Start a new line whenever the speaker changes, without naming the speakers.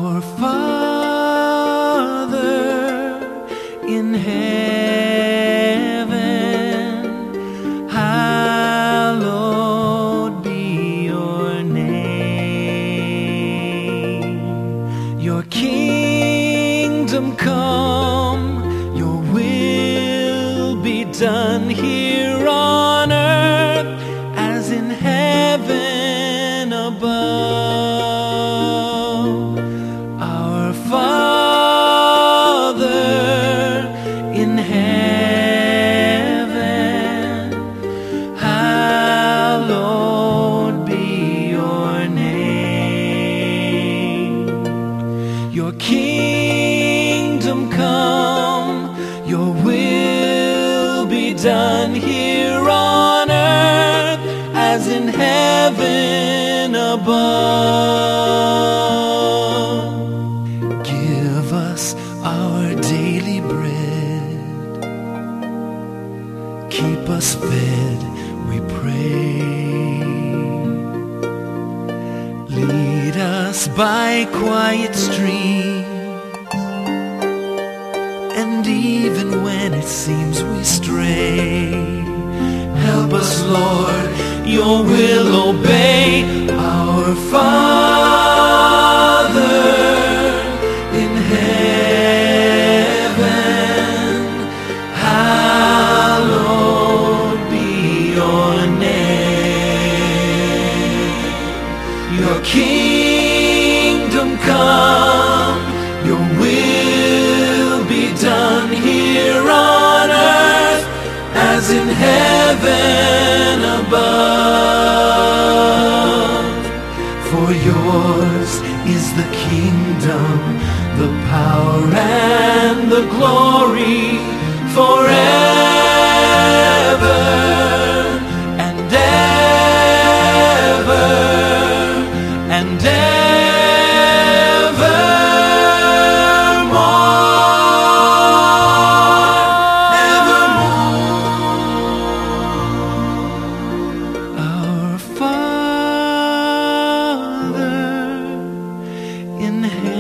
Our Father in heaven, hallowed be your name. Your kingdom come, your will be done here on earth as in heaven above. Our Father in heaven, hallowed be your name. Your kingdom come, your will be done here on earth as in heaven above. Give us our daily bread, keep us fed, we pray. Lead us by quiet streams, and even when it seems we stray, help us, Lord, your will obey. Our Father in heaven, hallowed be your name. Your kingdom come, your will be done here on earth as in heaven above. For yours is the kingdom, the power and the glory forever and ever and evermore. Our Father in heaven,